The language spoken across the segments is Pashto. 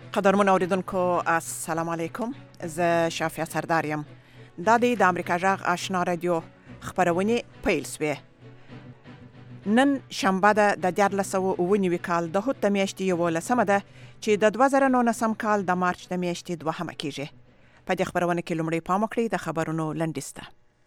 قدرمن اوریدونکو السلام علیکم. زه شافیا سردار یم. دا د امریکا جغ آشنا رادیو خبرونه پیل سوی. نن شنبه ده د 1409 کال د هوت میاشتې 11 ده چې د 2019 کال د مارچ د میاشتې 2 کېږي. په دې خبرونه کې لومړی پام وکړئ د خبرونو لنډیسته.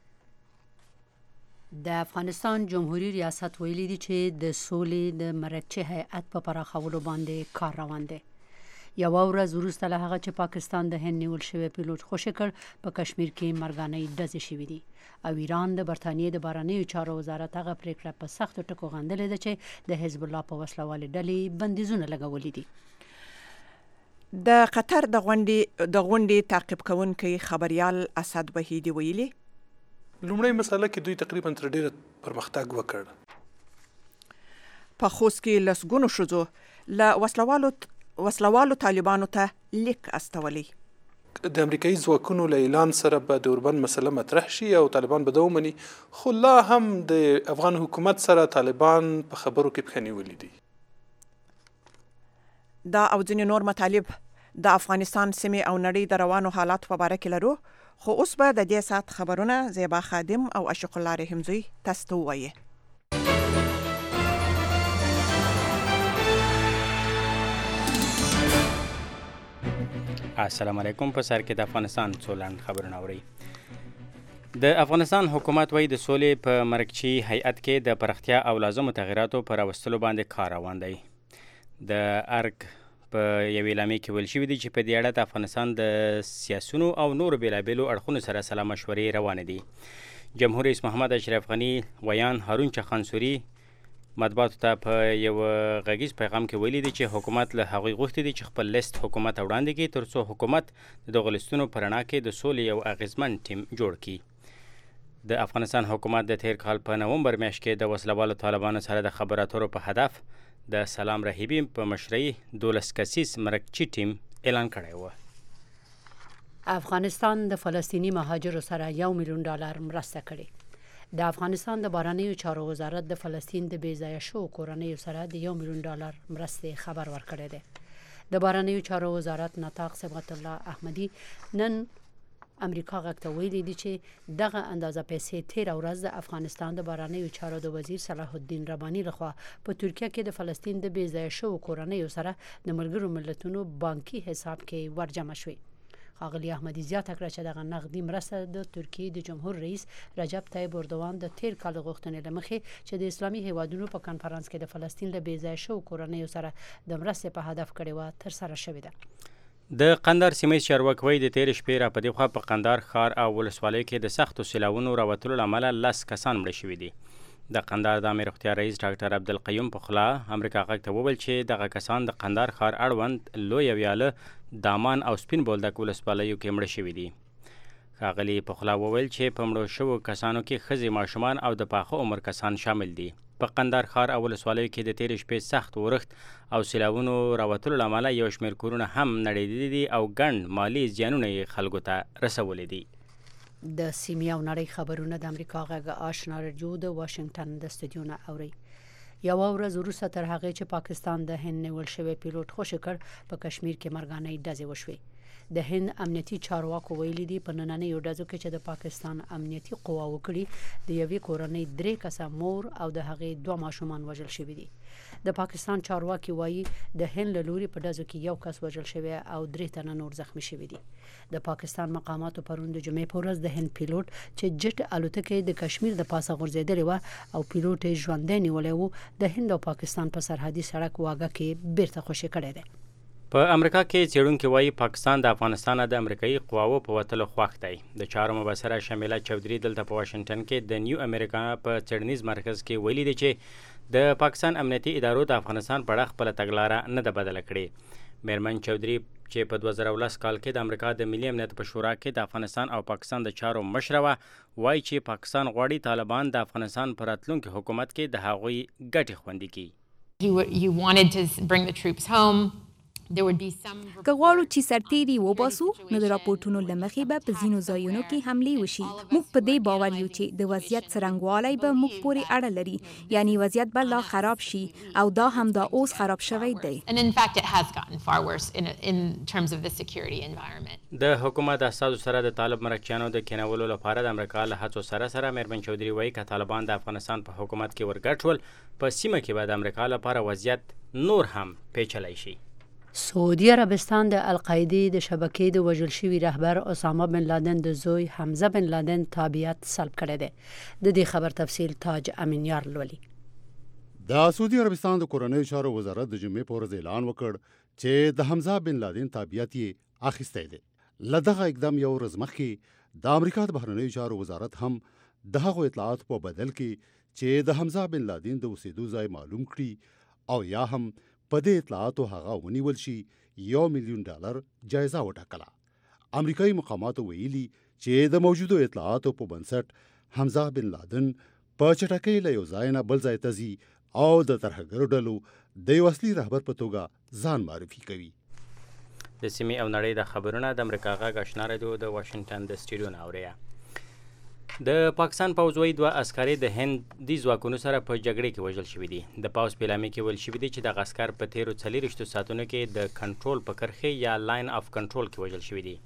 د افغانستان جمهوریت ریاست ویلي دی چې د سولې د مرکچی هیئت په پراخولو باندې کار روان دی. یو ورځ وروسته له هغه چې پاکستان د هند نیول شوی پیلوټ خوشی کړ، په کشمیر کې مرګانې ډزې شوې دي او ایران د برتانیې د بهرنیو چارو وزارت هغه پریکړه په سختو ټکو غندلې ده چې د حزب الله په وسلوالې ډلې بندیزونه لګولي دي. د قطر د غونډې تعقیب کوونکی خبريال اسد وحیدی ویلي لومړی مسله کې دوی تقریبا تر ډیره پرمختګ وکړ. په خوست کې لسګونو شوزو له وسلوالو طالبانو ته لیک استولی. د امریکایي ځواکونو له اعلان سره به د اوربند مسله مطرح شي او طالبان به دا ومني، خو لا هم د افغان حکومت سره طالبان په خبرو کې پښه نیولي دي. دا او ځینې نور مطالب د افغانستان سیمې او نړۍ د روانو حالات په اړه کې لرو، خو اوس به د دې سات خبرونه زیبا خادم او اشق الله رحمزی تاسو ته وایي. السلام علیکم. په سر کې د افغانستان څولن خبرونه اوري. د افغانستان حکومت وایي د سولې په مرکچی هیئت کې د پراختیا او لازمو تغیراتو پر راوستلو باندې کار روان دی. د ارګ په یو اعلامیه کې ویل شوي دي چې په دې اړه د افغانستان د سیاسونو او نورو بېلابېلو اړخونو سره سلا مشورې روانې دي. جمهور رئیس محمد اشرف غني ویان هارون چخانسوري مطبوعاتو ته په یو غږیز پیغام کې ویلي دي چې حکومت له هغوی غوښتي دي چې خپل لیست حکومت وړاندې کړي تر څو حکومت د دغو لیستونو په رڼا کې د سولې یو اغیزمن ټیم جوړ کړي. د افغانستان حکومت د تیر کال په نومبر میاشت کې د وسلوالو طالبانو سره د خبرو اترو په هدف د سلام رحیبی په مشرۍ 12 کسیز مرکچی ټیم اعلان کړی و. افغانستان د فلسطینی مهاجرو سره $1 میلیون مرسته کړې. د افغانستان د بهرنیو چارو وزارت د فلسطین د بې ځایه شوو کورنیو سره د $1 میلیون مرستې خبر ورکړی دی. د بهرنیو چارو وزارت نطاق صبغت الله احمدي نن امریکا غږ ته ویلي دي چې دغه اندازه پیسې تیر ورځ د افغانستان د بهرنیو چارو د وزیر صلاح الدین رباني لخوا په ترکیه کې د فلسطین د بې ځایه شوو کورنیو سره د ملګرو ملتونو بانکي حساب کې ورجمع شوې. ښاغلي احمدي زیاته کړه چې دغه نغدي مرسته د ترکیې د جمهور رئیس رجب طیب اردوان د تیر کال غوښتنې له مخې چې د اسلامي هیوادونو په کنفرانس کې د فلسطین له بې ځایه شوو کورنیو سره د مرستې په هدف کړې وه ترسره شوې ده. د قندهار سیمه چارواکي د تیر شپې را په دې خوا په قندهار ښار او ولسوالۍ کې د سختو سیلاوونو راوتلو له امله 10 کسان مړه شوي دي. د قندهار د عامه روغتیا رئیس ډاکټر عبدالقیوم په خلا امریکا غږ ته وویل چې دغه کسان د قندهار ښار اړوند لویه ویاله، دامان او سپین بولدک ولسوالیو کې مړه شوي دي. ښاغلي پخلا وویل چې په مړو شوو کسانو کې ښځې، ماشومان او د پاخه عمر کسان شامل دي. په قندهار ښار او ولسوالیو کې د تیرې شپې سخت ورښت او سیلاوونو راوتلو له امله یو شمېر کورونه هم نړېدلي دي او ګڼ مالي زیانونه یې خلکو ته رسولي دي. د سیمې او نړۍ خبرونه د امریکا غږ آشنا رادیو د واشنگټن د استودیو نه اوري. یو ورځ وروسته تر هغې چې پاکستان د هند نیول شوی پیلوټ خوشی کړ، په کشمیر کې مرګانې ډزې وشوې. د هند امنیتي چارواکو ویلي دي په نننیو ډزو کې چې د پاکستان امنیتي قواو کړي، د یوې کورنۍ 3 کسه مور او د هغې 2 ماشومان وژل شوي دي. د پاکستان چارواکي وایي د هند له لوري په ډزو کې 1 کس وژل شوی او 3 تنه نور زخمی شوي دي. د پاکستان مقاماتو پرون د جمعې په ورځ د هند پیلوټ چې جټ الوتکې د کشمیر د پاسه غورځېدلې وه او پیلوټ یې ژوندی نیولی و، د هند او پاکستان په سرحدي سړک واګه کې بیرته خوشی کړی دی. په امریکا کې څېړونکي وایي پاکستان د افغانستان د امریکایي قواوو په وتلو خوښ دی. د چارو مبصره شمیله چودري دلته په واشنګټن کې د نیو امریکا په څېړنیز مرکز کې ویلي دی چې د پاکستان امنیتي ادارو د افغانستان په اړه خپله تګلاره نه ده بدله کړې. میرمن چودري چې په 2010 کال کې د امریکا د ملي امنیت په شورا کې د افغانستان او پاکستان د چارو مشره وه، وایي چې پاکستان غواړي طالبان د افغانستان په راتلونکي حکومت کې د هغوی ګټې خوندي کړي. He wanted to bring the troops home. که غواړو چې سرتیري وباسو نو د راپورټونو له مخې به په ځینو ځایونو کې حملې وشي. موږ په دې باور یو چې د وضعیت څرنګوالی به موږ پورې اړه لري، یعنی وضعیت به لا خراب شي او دا هم دا اوس خراب شوی دی. د حکومت اساسو سره د طالب مرکچیانو د کینولو لپاره د امریکا له هڅو سره مېرمن چودري وایي که طالبان د افغانستان په حکومت کې ورګډ شول په سیمه کې به د امریکا لپاره وضعیت نور هم پیچلی شي. سعودي عربستان د القاعده د شبکې د وژل شوي رهبر اسامه بن لادن د زوی حمزه بن لادن تابعیت سلب کړی دی. د دې خبر تفصیل تاج امینیار لولي. د سعودي عربستان د کورنیو چارو وزارت د جمعې په ورځ اعلان وکړ چې د حمزه بن لادن تابعیت یې اخیستی دی. له دغه اقدام یو ورځ مخکې د امریکا د بهرنیو چارو وزارت هم د هغو اطلاعاتو په بدل کې چې د حمزه بن لادن د اوسېدو ځای معلوم کړي او یا هم په دې اطلاعاتو هغه ونیول شي $1 ملیون جایزه وټاکله. امریکایي مقاماتو ویلي چې د موجودو اطلاعاتو په بنسټ حمزه بن لادن په چټکۍ له یو ځای نه بل ځای ته ځي او د ترهګرو ډلو د یو اصلي رهبر په توګه ځان معرفي کوي. د سیمې او نړۍ د خبرونه د امریکا غږ آشنا رادیو د واشنگټن د سټوډیو نه اوري. د پاکستان پوځ وایي 2 عسکر د هندي ځواکونو سره په جګړې کې وژل شوي دي. د پوځ په اعلامیه کې ویل شوي دي چې دغه عسکر په تیرو 40 ساعتونو کې د کنټرول په کرښې یا لاین اف کنټرول کې وژل شوي دي.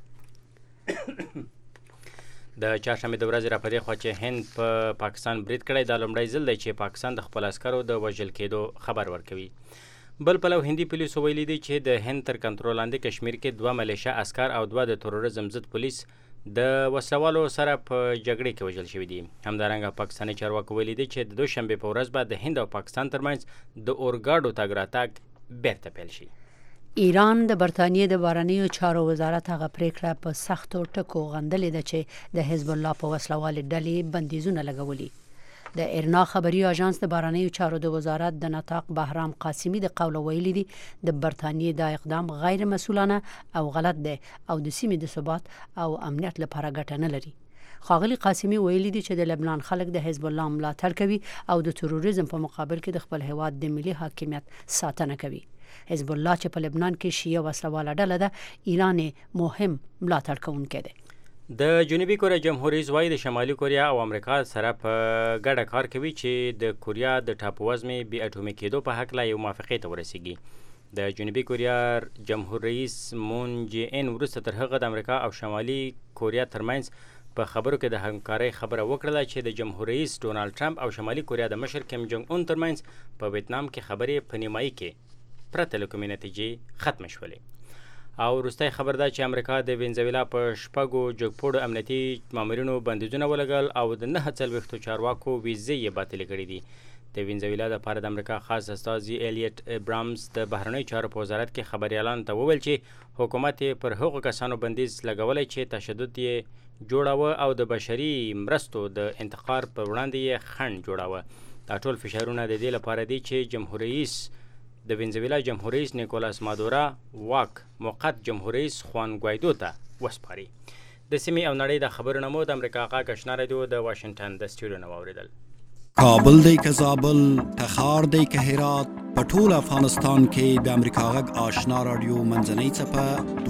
د چهارشنبې د ورځې راپدې خوا چې هند په پاکستان برید کړی دا لومړی ځل دی چې پاکستان د خپل عسکرو د وژل کېدو خبر ورکوي. بل پلو هندي پولیسو ویلي دي چې د هند تر کنټرول لاندې کشمیر کې 2 ملیشه عسکر او 2 د تروریزم ضد پولیس د وسلوالو سره په جګړې کې وژل شوي دي. همدارنګه پاکستاني چارواکو ویلي دي چې د دوشنبې په ورځ به د هند او پاکستان ترمنځ د اورګاډو تګ راتګ بیرته پیل شي. ایران د برتانیې د بهرنیو چارو وزارت هغه پریکړه په سختو ټکو غندلې ده چې د حزب الله په وسلوالې ډلې بندیزونه لګولي. د ایرنا خبري اژانس د بهرنیو چارو د وزارت د نطاق بهرام قاسمی د قول ویلي دي د برتانیې د اقدام غیر مسؤلانه او غلط دی او د سیمې د ثبات او امنیت لپاره ګټه نه لري. ښاغلي قاسمی ویلي دي چې د لبنان خلک د حزب الله ملاتړ کوي او د تروریزم په مقابل کې د خپل هیواد د ملي حاکمیت ساتنه کوي. حزب الله چې په لبنان کې شیعه وسلواله ډله ده ایران مهم ملاتړ کوونکی دی. د جنوبي کوریا جمهور رئیس وایي د شمالي کوریا او امریکا سره په ګډه کار کوي چې د کوریا د ټاپووزمې بې اټومي کېدو په هکله یو موافقې ته ورسیږي. د جنوبي کوریا جمهور رئیس مون جې ان وروسته تر هغه د امریکا او شمالي کوریا ترمنځ په خبرو کې د همکارۍ خبره وکړه چې د جمهور رئیس ډونالد ټرمپ او شمالي کوریا د مشر کیم جونګ اون ترمنځ په ویتنام کې خبرې په نیمایي کې پرته له کومې نتیجې ختمه شولې. او وروستی خبر دا چې امریکا د وینزویلا په 6 جګپوړو امنیتي مامورینو بندیزونه ولګل او د 49 چارواکو ویزې یې باطلې کړې دي. د وینزویلا لپاره د امریکا خاص استازي الیټ ابرامز د بهرنیو چارو په وزارت کې خبریالانو ته وویل چې حکومت یې پر هغو کسانو بندیز لګولی چې تشدد یې جوړاوه او د بشري مرستو د انتقال پر وړاندې یې خنډ جوړاوه. دا ټول فشارونه د دې لپاره دي چې جمهور رئیس د وینزویلا جمهور رئیس نیکولاس مادورا واک موقت جمهور رئیس خوان ګوایدو ته وسپاري. د سیمې او نړۍ د خبرونو مو د امریکا غږ آشنا رادیو د واشنگټن د سټوډیو نه واوریدل. کابل دی که زابل، تخار دی که هرات، په ټول افغانستان کې د امریکا غږ آشنا رادیو منځنۍ څپه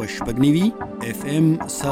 1290 FM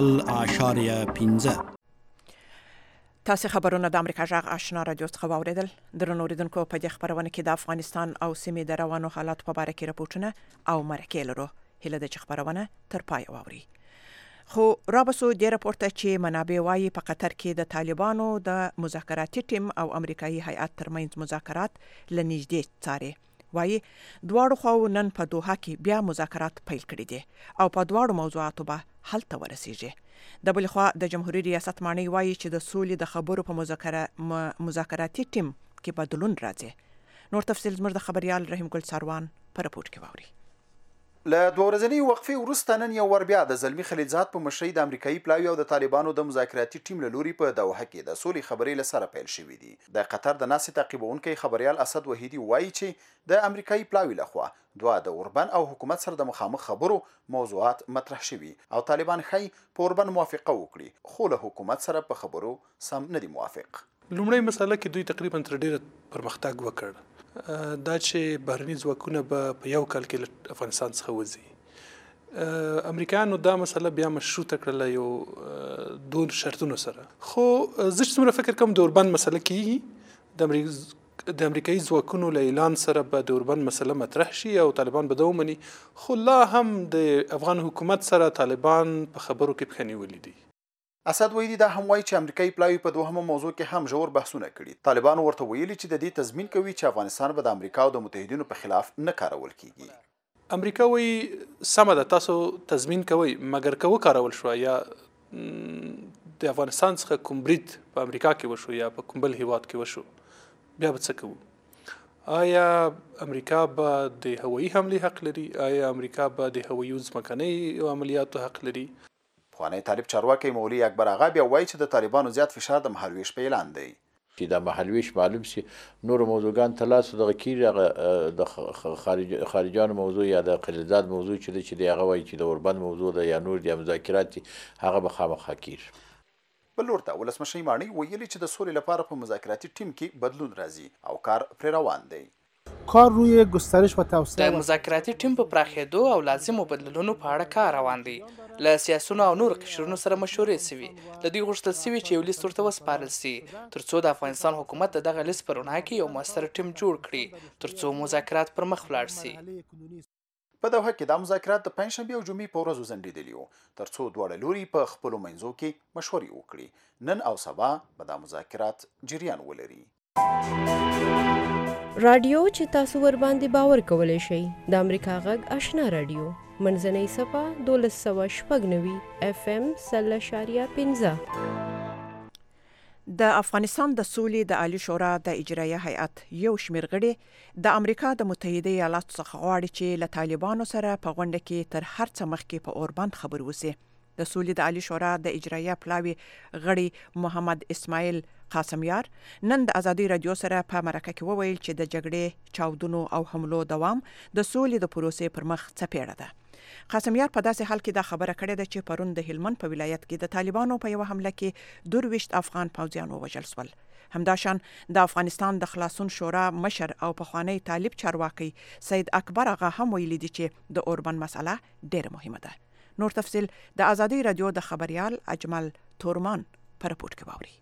0.15. تاسو خبرونه د امریکا غږ آشنا رادیو څخه واوریدل. درنو اوریدونکو په دې خبرونه کې د افغانستان او سیمې د روانو حالات په اړه کې راپورټونه او مرکې لرو. هیله ده چې خبرونه تر پای واوري. خو رابسو د راپورته چې منابع وايي په قطر کې د طالبانو د مذاکراتي ټیم او امریکایي هیئت ترمنځ مذاکرات لنږدې څاري. وايي دواړو خواو نن په دوحه کې بیا مذاکرات پیل کړي دي او په دواړو موضوعاتو به حل ته ورسیږي. د بل خوا د جمهوریت ریاست مانی وايي چې د سولې د خبرو په مذاکراتي ټیم کې بدلون راځي. نور تفصیل زموږ د خبريال رحیم ګل ساروان په راپور کې واوري. له دوه ورځې وقفې وروسته نن یو ور بیا د زلمی خلیلزاد په مشرۍ د امریکایي پلاوی او د طالبانو د مذاکراتي ټیم له لوري په دوحه کې د سولې خبرې له سره پیل شوې دي. د قطر د ناسې تعقیبونکي خبريال اسد وحیدی وایي چې د امریکایي پلاوی لخوا دوه د اوربن او حکومت سره د مخامخ خبرو موضوعات مطرح شوي او طالبان خي په اوربن موافقه وکړي خو له حکومت سره په خبرو سم نه دي موافق. لومړی مسله کې دوی تقریبا تر ډیره پرمختګ وکړ. دا چې بهرني ځواکونه به په یو کال کې له افغانستان څخه وځي. امریکایانو دا مسله بیا مشروطه کړله یو دوه شرطونو سره، خو زه چې څومره فکر کوم د اوربند مسله کېږي، د امریکایي ځواکونو له اعلان سره به د اوربند مسله مطرح شي او طالبان به دا ومني، خو لا هم د افغان حکومت سره طالبان په خبرو کې پښه نیولي دي. اسد ویلي دا هم وایي چې امریکایي پلاوی په دوهمه موضوع کې هم ژور بحثونه کړي. طالبانو ورته ویلي چې د دې تضمین کوي چې افغانستان به د امریکا او د متحدینو په خلاف نه کارول کیږي. امریکا وایي سمه ده تاسو تضمین کوئ، مګر که وکارول شوه یا د افغانستان څخه کوم برید په امریکا کې وشو یا په کوم بل هیواد کې وشو، بیا به څه کوو؟ آیا امریکا به د هوایي حملې حق لري؟ آیا امریکا به د هوایي ځمکنۍ عملیاتو حق لري؟ پخوانی طالب چارواکی مولوي اکبر آغا بیا وایي چې د طالبانو زیات فشار د مهالویش په اعلان دی. چې د مهالویش معلوم شي نور موضوعګان تلاسو دغه کیږي، د خارجانو موضوع یا د قلیزاد موضوع چې دی هغه وایي چې د اوربند موضوع ده یا نور د مذاکرات هغه به خامخا کیږي. بل ورته ولسمشر ماڼۍ ویلي چې د سولې لپاره په مذاکراتي ټیم کې بدلون راځي او کار پرې روان دی. کار روی گسترش و توسعه د مذاکراتي ټیم په پراخېدو او لازمو بدلونونو په اړه کار روان دی. له سیاسونو او نور قشرونو سره مشورې سوي. له دوی غوښتل سوي چې یو لیست ورته وسپارل سي ترڅو د افغانستان حکومت د دغه لیست په رڼا کې یو مؤثر ټیم جوړ کړي ترڅو مذاکرات پر مخ ولاړ سي. په دوحه کې دا مذاکرات د پنځشنبې او جمعې په ورځو ځنډېدلي وو ترڅو دواړه لوري په خپلو منځو کې مشورې وکړي. نن او سبا به دا مذاکرات جریان ولري. رادیو چې تاسو ور باندې باور کولای شئ د امریکا غږ آشنا رادیو منځنۍ صفه 1290 FM 0.15. د افغانستان د سولې د عالی شورا د اجرایه هیئت یو شمېر غړي د امریکا د متحده ایالاتو څخه غواړي چې له طالبانو سره په غونډه کې تر هر څه مخکې په اوربند خبرې وشي. د سولې د عالی شورا د اجرایه پلاوی غړي محمد اسماعیل قاسمیار نن د ازادي رادیو سره په مرکه کې وویل چې د جګړې چاودنو او حملو دوام د سولې د پروسې پر مخ څپېړه ده. قاسمیار په داسې حال کې دا خبره کړې ده چې پرون د هلمند په ولایت کې د طالبانو په یو حمله کې 22 افغان پوځیان ووژل شول. همداشان د افغانستان د خلاصون شورا مشر او پخوانی طالب چارواکي سید اکبر آغا هم ویلي دي چې د اوربند مسله ډېره مهمه ده. نور تفصیل د ازادي رادیو د خبريال اجمل تورمان پر رپورت کې باوري.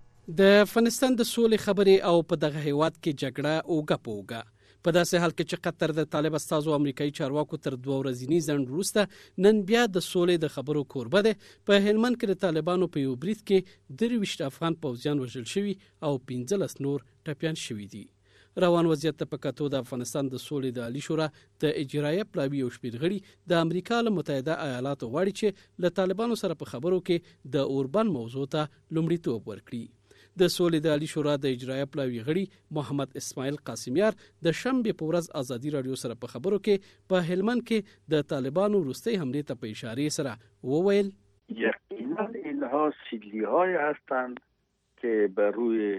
د افغانستان د سولې خبرې او په دغه هیواد کې جګړه اوګه پوګه په داسې حال کې چې قطر د طالب استازو امریکایي چارواکو تر 2 ورځې ځنډ وروسته نن بیا د سولې د خبرو کوربه ده. په هلمند کې د طالبانو په یو برید کې 23 افغان پوځیان وژل شوي او 15 نور ټپیان شوي دي. روان وضعیت ته په کتو د افغانستان د سولې د عالی شورا د اجرایه پلاوی او شمېر غړي د امریکا له متحده ایالاتو غواړي چې له طالبانو سره په خبرو کې د اوربند موضوع ته لومړیتوب ورکړي. د سولې د عالی شورا د اجرایه پلاوی غړي محمد اسماعیل قاسمیار د شنبه په ورځ ازادي رادیو سره په خبرو کې په هلمند کې د طالبانو وروستي حمله ته په اشاره سره وویل یقینا اینها سیدلی‌های هستند که بر روی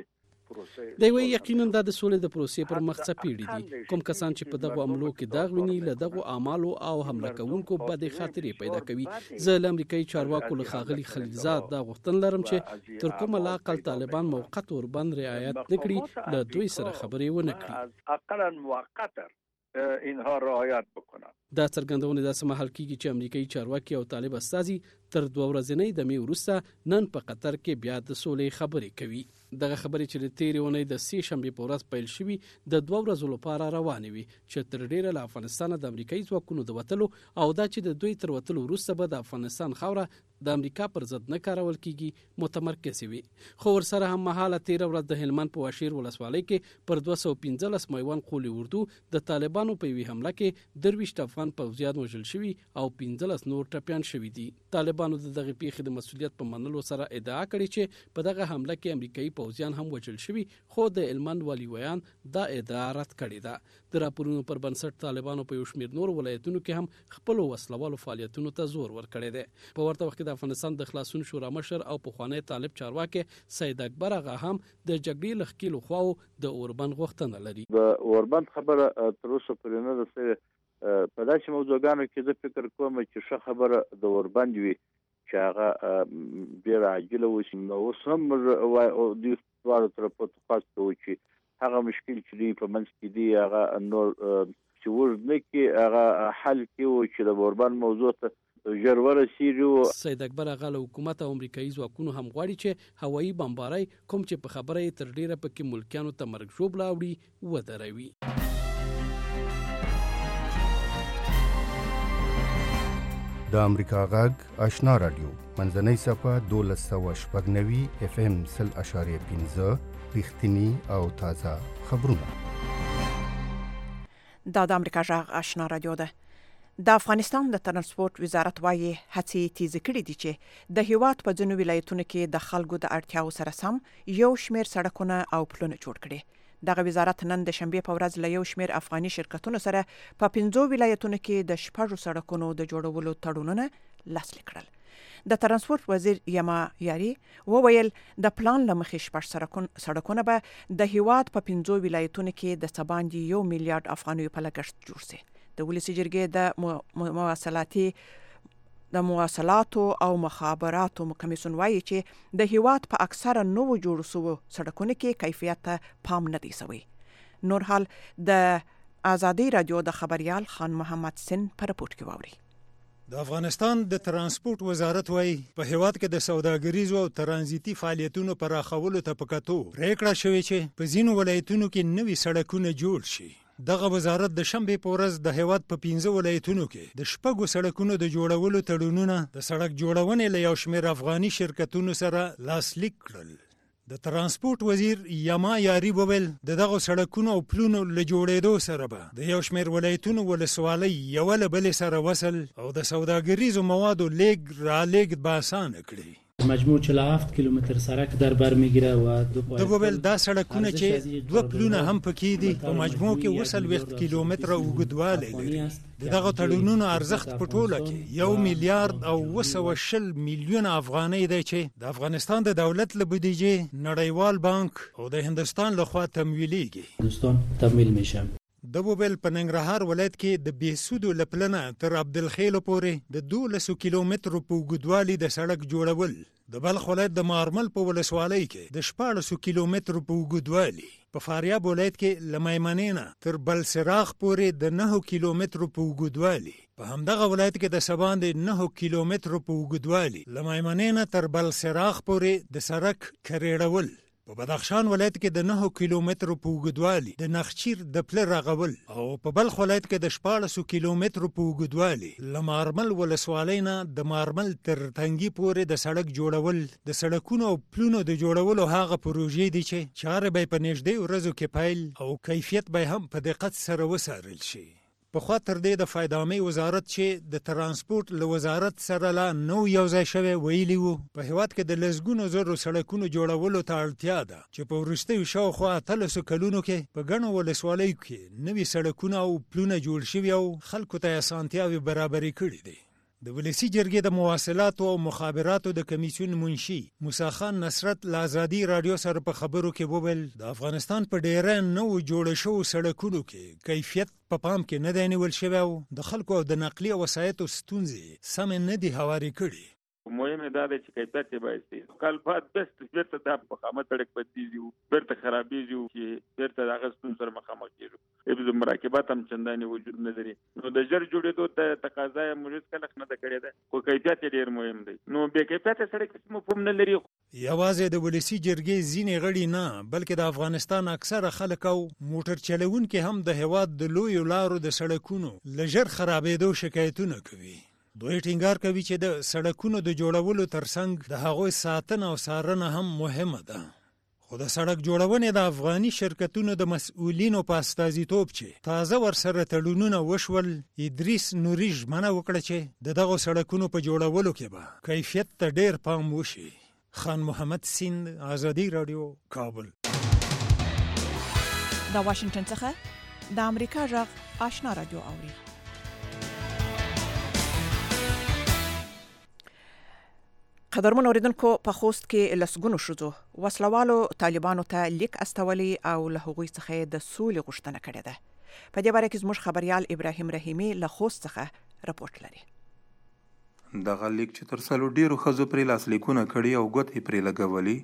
دی وی یقینا د سولې د پروسې پر مخ څپېړي دي. کوم کسان چې په دغه عملو کې داغ ویني له دغه اعمالو او حمله کوونکو بد خاطرې پیدا کوي. زه له امریکایي چارواکو له ښاغلي خلیلزاد دا غوښتنه لرم چې تر کومه لا اقل طالبان موقت اوربند رعایت نکړي له دوی سره خبرې ونه کړي. اقلا موقتا اینها رعایت بکنند. دا څرګندونه داسې مهال کیږي چې امریکایي چارواکي او طالب استازي تر 2 ورځې د می وروسته نن په قطر کې بیا د سولې خبرې کوي. دغه خبرې چې د تیرې ونې د 3 شنبې په ورځ پیل شوي د 2 ورځو لپاره روانې وي چې تر ډیره له افغانستان د امریکایي ځواکونو د وتلو او دا چې د دوی تر وتلو وروسته به د افغانستان خاوره د امریکا پر ضد نه کارول کیږي متمرکز وي. خو ورسره هم مهاله 13 ورځ د هلمند په واشیر ولسوالۍ کې پر 215 میوان قولي اردو د طالبانو په وی حمله کې 23 افغان پوځیان وژل شوي او 15 نور ټپیان شوي دي. طالبانو د دغه پیښې د مسؤلیت په منلو سره ادعا کړې چې په دغه حمله کې امریکایي پوځیان هم وژل شوي، خو د هلمند والي ویان دا ادعا رد کړې ده. د راپورونو پر بنسټ طالبانو په یو شمېر نور ولایتونو کې هم خپل وسلوالو فعالیتونو ته زور ورکړی دی. په ورته وخت کې د افغانستان د خلاصون شورا مشر او پخوانی طالب چارواکي سید اکبر آغا هم د جګړې لخکېلو خواو د اوربند غوښتنه لري. د اوربند خبره تر اوسه پورې نه ده. په داسې موضوعګانو کې زه فکر کوم چې ښه خبره د اوربند وي چې هغه ډېره عاجله وشي. نو اوس هم دوی دواړو طرفو ته خواست کوو چې هغه مشکل چې په منځ کې دی هغه نور چې ورنه کې هغه حل کې چې د اوربند موضوع ته ژر ورسیږي. سید اکبر هغه له حکومت او امریکایي ځواکونو هم غواړي چې هوایي بمبارۍ کوم چې په خبره تر ډیره پکې ملکیانو ته مرګ ژوبله وړي ودروي. د امریکا غږ آشنا رادیو منځنۍ صفحه 1290 FM 0.15 رښتینی او تازه خبرونه. دا د امریکا غږ آشنا رادیو ده. د افغانستان د ترانسپورت وزارت وايي هڅې تیز کړې دي چې د هیواد په ځینو ولایتونو کې د خلکو د اړتیاو سره سم یو شمېر سړکونه او پلونه جوړ کړي. دغه وزارت نن د شنبه په ورځ له یو شمېر افغاني شرکتونو سره په 15 ولایتونو کې د 6 سړکونو د جوړولو تړونونه لاسلیک کړل. د ترانسپورت وزیر یما یاری وویل د پلان لمخې 6 سړکونه به د هیواد په 15 ولایتونو کې د سباندي 1 میلیارډ افغانیو په لګښت جوړ شي. د ولسی جرګې د مواصلاتو او مخابراتو کمیسیون وایي چې د هیواد په اکثره نوو جوړ شوو سړکونو کې کیفیت ته پام نه دی شوی. نور حال د آزادی رادیو د خبريال خان محمد سن په رپورت کې واوري. د افغانستان د ترانسپورت وزارت وايي په هیواد کې د سوداګریزو او ترانزیتي فعالیتونو پراخولو ته پکاتو پریکړه شوې چې په ځینو ولایتونو کې نوي سړکونه جوړ شي. دغه وزارت د شنبه په ورځ د هیواد په 15 ولایتونو کې د 6 سړکونو د جوړولو تړونونه د سړک جوړونې له یو شمېر افغاني شرکتونو سره لاسلیک کړل. د ترانسپورت وزیر یما یاری وویل دغه سړکونو او پلونو له جوړېدو سره به د یو شمېر ولایتونو ولسوالۍ یو له بل سره وصل او د سوداګریزو موادو لیږد رالېږد به اسانه کړي. مجموع 47 کیلومتر سړک در بر میگیره و د وبل دا سړکونه چې 2 پلونه هم پکې دي په مجموع کې وصل 20 کیلومتر اوږدوالی لري. دغه تړونونو ارزښت په ټوله کې 1 میلیارډ او 220 میلیون افغانۍ دی چې د افغانستان د دولت له بودیجې نړیوال بانک او د هندستان لخوا تمویلېږي. هندستان تمویل میشه. د بوبل په ننګرهار ولایت کې د بیسودو لپلنه تر عبدالخیل پورې د 12 کیلومترو په اوږدوالي د سړک جوړول. د بلخ ولایت د مارمل په ولسوالۍ کې د 14 کیلومترو په اوږدوالي. په فاریاب ولایت کې له میمنې نه تر بلسراغ پورې د 9 کیلومترو په اوږدوالي. په همدغه ولایت کې د سباندې 9 کیلومترو په اوږدوالي له میمنې نه تر بلسراغ پورې د سړک کریړول. په بدخشان ولایت کې د 9 کیلومترو په اوږدوالي د نخچیر د پله رغول او په بلخ ولایت کې د 14 کیلومترو په اوږدوالي له مارمل ولسوالۍ نه د مارمل تر تنګي پورې د سړک جوړول. د سړکونو او پلونو د جوړولو هغه پروژې دي چې چارې به په نږدې ورځو کې پیل او کیفیت به هم په دقت سره وڅارل شي. په خوا تر دې د فایدامي وزارت چې د ترانسپورت له وزارت سره لا نو یو ځای شوی ویلي وو په هیواد کې د لسګونو زرو سړکونو جوړولو ته اړتیا ده چې په وروستیو شاوخوا 13 کلونو کې په ګڼو ولسوالیو کې نوي سړکونه او پلونه جوړ شوي او خلکو ته اسانتیاوې برابرې کړي دي. د ولسی جرګې د مواصلاتو او مخابراتو د کمیسیون منشي موسی خان نصرت له آزادی رادیو سره په خبرو کې وویل د افغانستان په ډیره نو جوړ شوو سړکونو کې کیفیت په پام کې نه دی نیول شوی او د خلکو او د نقلیه وسایطو ستونزې سم نه دي هواري کړي. مهمه دا ده چې کیفیت یې باید شي. کلفات بست بیرته د مخامخ سړک بدلیږي بیرته خرابېږي چې بیرته د هغه ستونزو سره مخامخ کېږو. حفظ مراقبت هم چندانې وجود نه لري. نو د ژر جوړېدو ته تقاضا یې موجود کلک نه ده کړې ده خو کیفیت یې ډېر مهم دی. نو بې کیفیته سړک هېڅ مفهوم نه لري. یوازې د ولسی جرګې ځینې غړي نه بلکې د افغانستان اکثره خلک او موټر چلوونکي هم د هیواد د لویو لارو د سړکونو له ژر خرابېدو شکایتونه کوي. دوی ټینګار کوي چې د سړکونو د جوړولو ترڅنګ د هغوی ساتنه او څارنه هم مهمه ده. خو د سړک جوړونې د افغاني شرکتونو د مسؤلینو په استازیتوب چې تازه ورسره تړونونه وشول ادریس نوري ژمنه وکړه چې دغه سړکونو په جوړولو کې به کیفیت ته ډېر پام وشي. خان محمد سیند آزادی رادیو کابل. د واشنگټن څخه د امریکا غږ آشنا رادیو اوري. قدرمن اوریدونکو په خوست کې لسګونو شوزو وسلوالو طالبانو ته لیک استولي او له هغوی څخه د سولې غوښتنه کړې ده. په دې باره کې زموږ خبريال ابراهیم رحیمي له خوست څخه رپورټ لري. دغه لیک چې تر څلو ډیرو ښځو پرې لاسلیکونه کړي او ګوتې پرې لګولي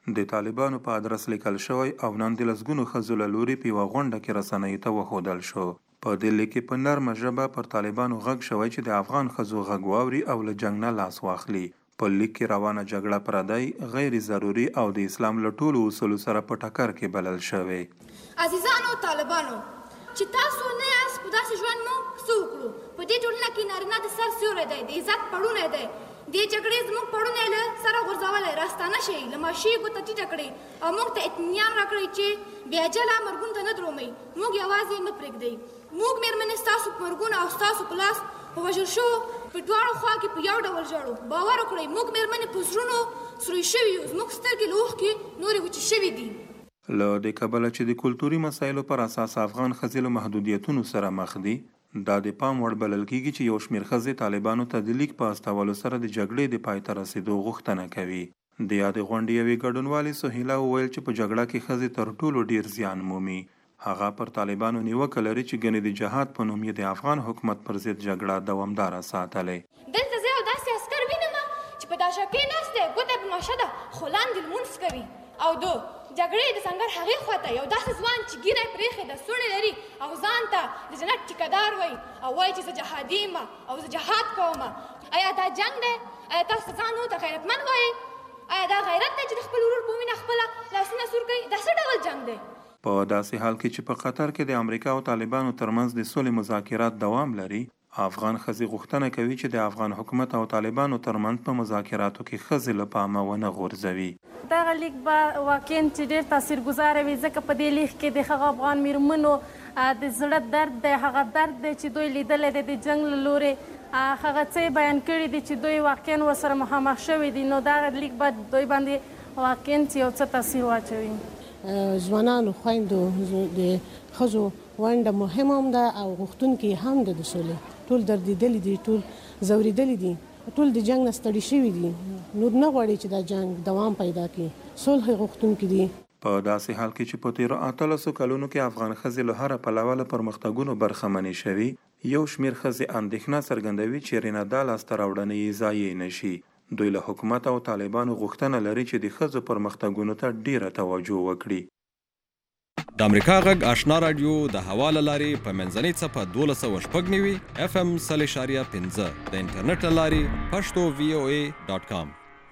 د طالبانو په ادرس لیکل شوی او نن د لسګونو ښځو له لوري په یوه غونډه کې رسنیو ته وښودل شو. په دلی کې په نرمه ژبه پر طالبانو غږ شوی چې د افغان ښځو غږ واوري او له جنګ نه لاس واخلي. په لیک کې روانه جګړه پردی، غیر ضروري او د اسلام له ټولو اصولو سره په ټکر کې بلل شوی. عزیزانو طالبانو، چې تاسو نه یاست په داسې ژوند موږ څه وکړو؟ په دې ټولنه کې نارینه د سر سیوری دی، د عزت پړونی دی. دې جګړې زموږ پړونی له سره غورځولی، راستانه شئ، له ماشي ګوته ټیټه کړئ او موږ ته اطمینان راکړئ چې بې اجله مرګونو ته نه درومئ. موږ یوازې مه پرېږدئ. موږ مېرمنې ستاسو په مرګونو او ستاسو په لاس په وژل شوو په دواړو خوا کې په یو ډول ژاړو. باور وکړئ، موږ مېرمنې په زړونو سروي شوي یو، زموږ سترګې له اوښکې نورې وچې شوي دي. له دې کبله چې د کلتوري مسایلو پر اساس افغان ښځې له محدودیتونو سره مخ دي، دا د پام وړ بلل کېږي چې یو شمېر ښځې طالبانو ته د لیک په استولو سره د جګړې د پای ته رسېدو غوښتنه کوي. د یادې غونډې یوې ګډونوالې سهیلا وویل چې په جګړه کې ښځې تر ټولو ډېر زیان مومي. هغه پر طالبانو نیوکه لري چې ګنې د جهاد په نوم یې د افغان حکومت پر ضد جګړه دوامداره ساتلې. دلته زه یو داسې عسکر وینم چې په داشکۍ ناست دی، ګوته یې په ماشه ده، خو لاندې لمونځ کوي او د جګړې د سنګر هغې خواته یو داسې ځوان چې ږیره یې پرېښې ده، سوڼې لري او ځان ته د جنت ټیکهدار وایي او وایي چې زه جهادي یم او زه جهاد کوم. آیا دا جنګ دی؟ آیا تاسو ځان ورته غیرتمند وایئ؟ آیا دا غیرت دی چې د خپل ورور په وینه خپله لاسونه سور کوي؟ دا څه ډول جنګ دی؟ په داسې حال کې چې په قطر کې د امریکا او طالبانو ترمنځ د سولې مذاکرات دوام لري، افغان ښځې غوښتنه کوي چې د افغان حکومت او طالبانو ترمنځ په مذاکراتو کې ښځې له پامه ونه غورځوي. دغه لیک به واقعا چې ډېر تاثیرګذاره وي، ځکه په دې لیک کې د هغه افغان میرمنو د زړه درد دی، هغه درد دی چې دوی لیدلی دی د جنګ له لورې، هغه څه بیان کړي دي چې دوی واقعا ورسره مخامخ شوي دي. نو دغه لیک به دوی باندې واقعا چې یو څه تاثیر واچوي. ځوانانو خویندو د ښځو ونډه مهمه هم ده او غوښتونکي هم ده د سولې. ټول دردېدلي دي، ټول ځورېدلي دي، ټول د جنګ نه ستړي شوي دي، نور نه غواړي چې دا جنګ دوام پیدا کړي، صلح غوښتونکي دي. په داسې حال کې چې په تیرو 18 کلونو کې افغان ښځې له هره پلوه له پرمختګونو برخمنې شوي، یو شمېر ښځې اندېښنه څرګندوي چې رینه دا لاسته راوړنې یې ضایع نه شي. دوی له حکومت او طالبانو غوښتنه لري چې د ښځو پرمختګونو ته ډیره توجه وکړي. د امریکا غږ آشنا رادیو د هوا له لارې په منځنۍ څپه 1290 FM 0.5 د انټرنیټ له لارې پښتو voa.com.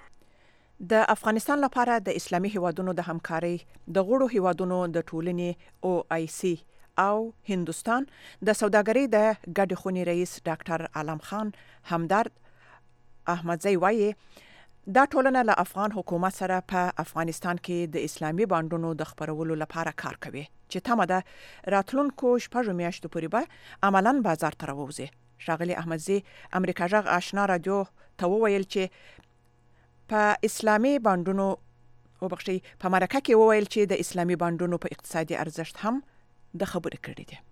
د افغانستان لپاره د اسلامي هیوادونو د همکارۍ د غړو هیوادونو د ټولنې OIC او هندوستان د سوداګرۍ د ګډې خونې رئیس ډاکټر عالم خان همدرد احمدزی وایي دا ټولنه له افغان حکومت سره په افغانستان کې د اسلامي بانډونو د خپرولو لپاره کار کوي چې تمه ده راتلونکو 6 میاشتو پورې به عملاً بازار ته راووځي. ښاغلي احمدزی امریکا غږ آشنا رادیو ته وویل چې په اسلامي بانډونو په مرکه کې وویل چې د اسلامي بانډونو په اقتصادي ارزښت هم د خبرې کړې دي.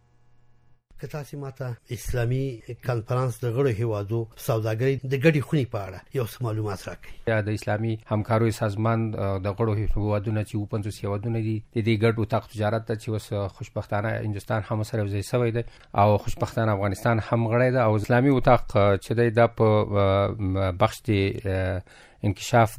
که تاسو ماته اسلامي کانفرنس د غړو هیوادو سوداګرۍ د ګډې خونې په اړه یو څه معلومات راکړئ. د اسلامي همکارۍ سازمان د غړو هیوادونو چې 50 هیوادونه دي د دې ګډ اتاق تجارت ته چې اوس خوشبختانه هندستان هم سره وځي سوی دی او خوشبختانه افغانستان هم غړی دی او اسلامي اتاق چې دی د په بخش دی انکشاف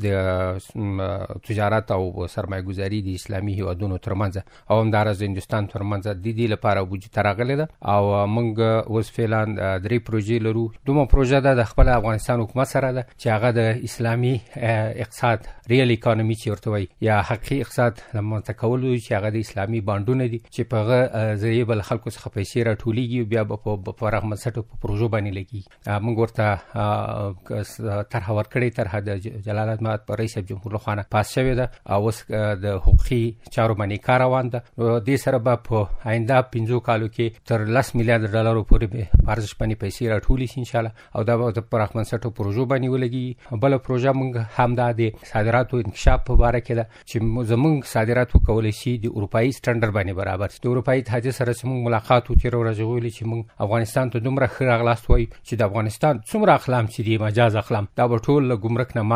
د تجارت او سرمایه‌ګذاري د اسلامي هیوادونو ترمنځ او همدارس د هندستان ترمنځ د دې لپاره وجود تراغله ده او موږ اوس فعلا درې پروژې لرو. دومره پروژه ده د خپل افغانستان حکومت سره ده چې هغه د اسلامي اقتصاد ریل اکانومي چې ورته وایي یا حقیقي اقتصاد لمنځه کول چې هغه د اسلامي بانډونه دي چې په هغه ذریعه بل خلکو څخه پیسې راټولېږي بیا په پراخ بنسټه په پروژو باندې لګي. موږ ورته طرح ورکړې طرح د جلالت مات پر رئیس جمهور لخوا پاس شوی ده او اوس د حقوقي چارو باندې کار روان ده. د سره به په آینده 5 کالو کې تر 10 میلیارډ ډالر پورې په ارزش باندې پیسې راټولې شي ان شاء الله او دا به په پراخ بنسټه پروژو باندې ولګي. بل پروژه موږ هم د صادراتو انکشاف په اړه کې ده چې زموږ صادرات وکولای شي د اروپאי سټانډرډ باندې برابر شي. د اروپאי اتحادیه سره چې موږ ملاقات وکړو راځولې چې موږ افغانستان ته دومره خیر اغلاست وای چې د افغانستان څومره اقلام چې دی مجاز اقلام دا به ټول ګمرک نه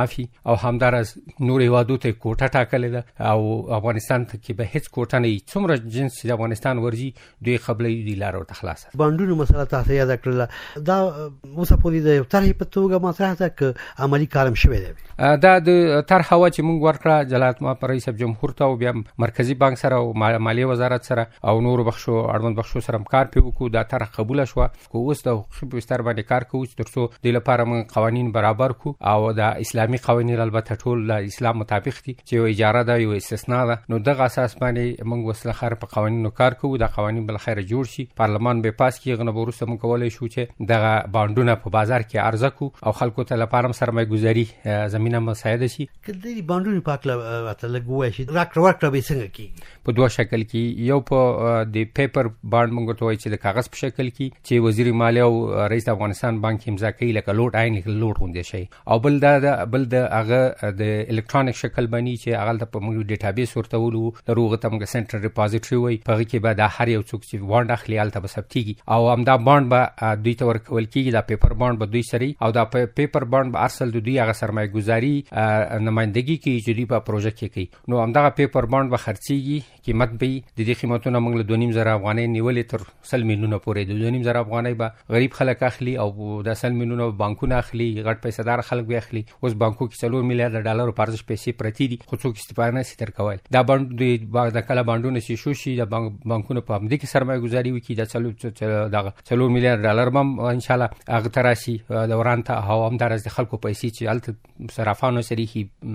معافي او همدارس نور هیوادو ته کوټه ټاکلې ده او افغانستان ته کې به هیڅ کوټه نه څومره جنس د افغانستان ورځي دوی قبلې دی لارو ته خلاص باندونو مسله تاسو یاد کړل دا اوس په دې د طرح په توګه مطرح ده ک عملی کارم شوی دی دا د طرح هوا چې موږ ورکړه جلالت مآب رئیس جمهور ته او بیا مرکزی بانک سره او مالیه وزارت سره او نور بخشو اړوند بخشو سره کار پیو دا طرح قبول شو کو اوس د حقوقي بستر باندې کار کوو ترڅو د لپاره موږ قوانين برابر کو او د اسلامي قوانين البته ټول د اسلام مطابق دي چې یو اجاره ده یو استثناء ده نو دغه اساس باندې موږ وسله خیر په قوانینو کار کوو دا قوانين بل خیر جوړ شي پارلمان به پاس کیږي غنه ورسته موږ کولای شو چې دغه باندونه په بازار کې عرضه کو او خلکو ته لپاره سرمایه گذاري زمينه مساعده شي کله دې باندونه پاکله اته لګوي شي راکړه به څنګه کیږي په دوه شکل کې یو په د پیپر باند موږ ته وایي چې د کاغذ په شکل کې چې وزیر مالیه او رئیس افغانستان بانک امضا کوي لکه لوټ عین لوټ غونډه شي او بل د هغه د الکترونیک شکل باندې چې هغه په موږ ډیټابیس ورته ولو دروغه تمګه سنټر ریپوزیټری وي په کې به د هر یو څوک چې باند اخلي الته به ثبتيږي او همدا باند به دوی ته ورکول کیږي دا پیپر باند به دوی سری او دا پیپر باند به ارسل دوی هغه سرمایه گذاري نمائندګي کوي چې دوی په پروژه کې کوي نو همدا پیپر باند به خرڅيږي قیمت به د دې قیمتونو موږ له 2.5 افغانۍ نیولې تر 100 میلیونه پورې د 2.5 افغانۍ به غریب خلک اخلي او د 100 میلیونه بانکونه اخلي غټ پیسېدار خلک به اخلي اوس بانکو کې 4 میلیارډ ډالر په ارزش پیسې پرتی دي خو څوک استفاده نه ستر کول دا باند د کله باندونه شي شو شي د بانکونو په همدې کې سرمایه گذاري وکړي د 4 میلیارډ ډالر هم ان شاء الله هغه تراشي دوران ته هوا هم درز د خلکو پیسې چې الته صرافانو سره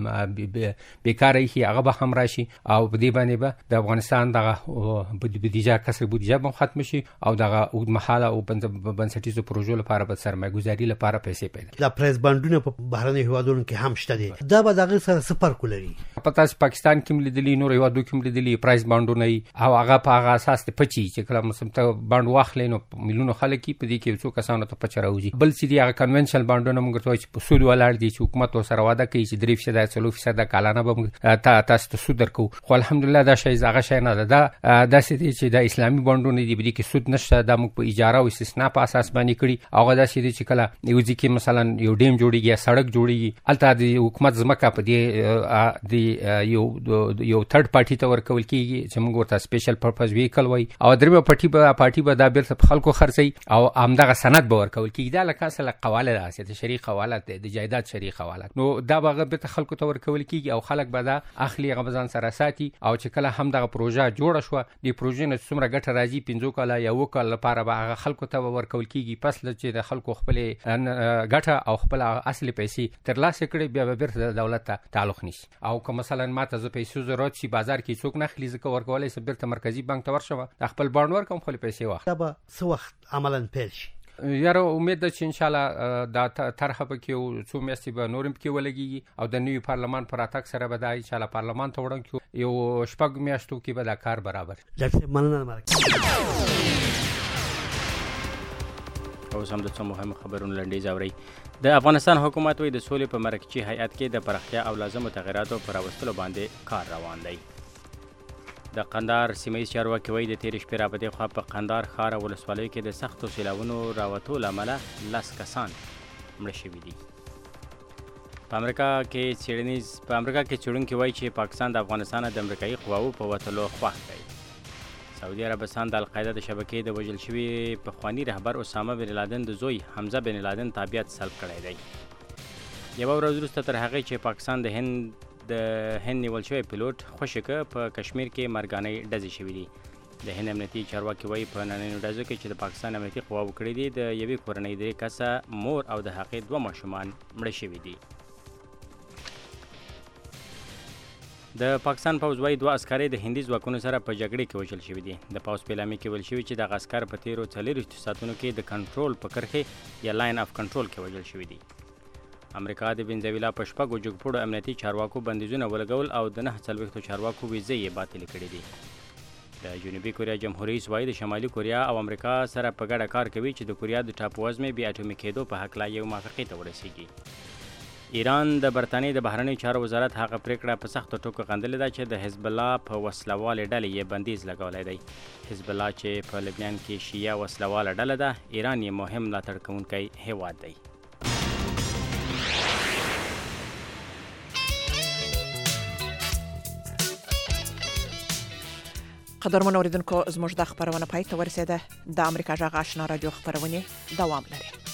هي بیکاره هي هغه به هم راشي او په دې باندې به د افغانستان دغه بودیجه کسر بودیجه هم ختم شي او دغه اوږد مهاله او بنسټیزو پروژو لپاره به سرمایه گذاري لپاره پیسې پیدا دا پریس باندونه په بهرنی هیوادونو کې هم شته دي دا به دغه سره سفر کولري پتاس پاکستان کې لیدلی نور هیوادو کې لیدلی پرایس باندونه او هغه په هغه اساس ته پچی چې کله مسمته باند واخلې نو میلیونو خلک په دې کې څو کسانو ته پچ راوځي بل چې دی هغه کنونشنل باندونه موږ ته چې په سود ولاړ دي چې حکومت سره وعده کوي چې 3% کالانه به تاسو ته سود درکو خو الحمدلله دا شی هغه شی نه ده دا چې د اسلامي باندونه دی بده کې سود نشته د موږ په اجاره او استثناء په اساس باندې کړی هغه دا چې کله یو ځکه مثلا یو ډیم جوړیږي سړک جوړیږي الته د حکومت زمکه په دې یو تھرد پارټي ته ورکول کیږي چې موږ ورته سپیشل پرپز ویکل وای او درمه پارټي به دا بیرته خلکو خرڅي او همدغه سند به ورکول کیږي دا لکه اصل قواله ده چې شریک حواله ده د جایداد شریک حواله نو دا به به خلکو ته ورکول کیږي او خلک به دا اخلي غوځان سره ساتي او چې کله هم دغه پروژه جوړه شو د پروژې نه څومره ګټه راځي 15 کاله یا وکړه لپاره به هغه خلکو ته ورکول کیږي پس چې د خلکو خپل ګټه او خپل اصلي پیسې ترلاسه کړي بیا به بیرته دولت ته تعلق نشي او که مثلا ماته ز پیسې ضرورت شي بازار کې څوک نه خلی ځکه ورکولای سي بیرته مرکزی بانک ته ورشم خپل باند ورکوم خپل پیسې واخلم دا به څو وخت عملاً پیل شي یاره امید ده چې ان شاء الله دا طرحه به کې څو میاشتې به نورم کې ولګي او د نوي پارلمان پر اتاک سره به دا ان شاء الله پارلمان ته وړاندې کیو یو شپږ میاشتو کې به دا کار برابر ډاکټر مننه او سم د څو مهمه خبرونه لنډیز اوري د افغانستان حکومت وی د سولې په مرکزی هیئت کې د پراختیا او لازمو تغیراتو پر راوستلو باندې کار روان دی د قندهار سیمه‌ییز چارواکي وایي د تېرې شپې رابطې خوا په قندهار ښار او ولسوالیو کې د سختو سیلاونو راوتو له امله 10 کسان مړه شوي دي په امریکا کې څېړونکي وایي چې پاکستان د افغانستان د امریکایي قواوو په وتلو خوښ دی سعودي عربستان د القاعده د شبکې د وژل شوي پخواني رهبر اسامه بن لادن د زوی حمزه بن لادن تابعیت سلب کړی دی یوه ورځ وروسته تر هغې چې پاکستان د هند نیول شوی پیلوټ خوشکه په کشمیر کې مرګانۍ ډزې شوي دي د هند امنیتي چارواکي وایي په نننیو ډزو کې چې د پاکستان امنیتي قواوو کړي دي د یوې کورنۍ 3 کسه مور او د هغې 2 ماشومان مړه شوي دي د پاکستان پوځ وایي 2 عسکرې د هندي ځواکونو سره په جګړې کې وژل شوي دي د پوځ په اعلامیه کې ویل شوي چې دغه عسکر په تیرو 40 ساعتونو کې د کنټرول په کرښې یا لاین اف کنټرول کې وژل شوي دي امریکا د وینزویلا په شپږو جګپوړو امنیتي چارواکو بندیزونه ولګول او د 49 چارواکو ویزې یې باطلې کړې دي د جنوبي کوریا جمهور رئیس وایي د شمالي کوریا او امریکا سره په ګډه کار کوي چې د کوریا د ټاپووزمې بیا اټومي کېدو په هکله یو موافقې ته ورسیږي ایران د برتانیې د بهرنیو چارو وزارت هغه پریکړه په سختو ټکو غندلې ده چې د حزب الله په وسلوالې ډلې یې بندیز لګولی دی حزب الله چې په لبنان کې شیعه وسلواله ډله ده ایران یې مهم ملاتړ کوونکی هیواد دی قدرمن اوریدونکو زموږ د خبرونه پای ته ورسېده. د امریکا جغ آشنا رادیو خبرونه دوام لري.